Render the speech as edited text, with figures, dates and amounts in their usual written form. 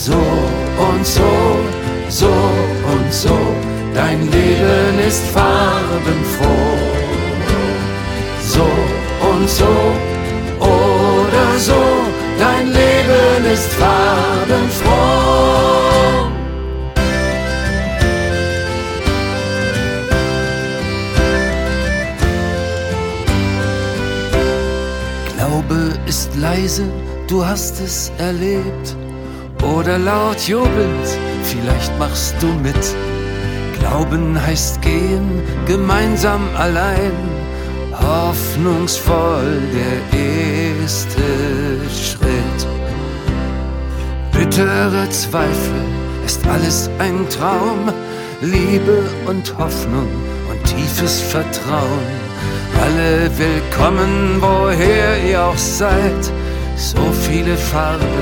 So und so, so und so, dein Leben ist farbenfroh. So und so oder so, dein Leben ist farbenfroh. Glaube ist leise, du hast es erlebt. Oder laut jubelnd, vielleicht machst du mit. Glauben heißt gehen, gemeinsam allein. Hoffnungsvoll der erste Schritt. Bittere Zweifel, ist alles ein Traum. Liebe und Hoffnung und tiefes Vertrauen. Alle willkommen, woher ihr auch seid. So viele Farben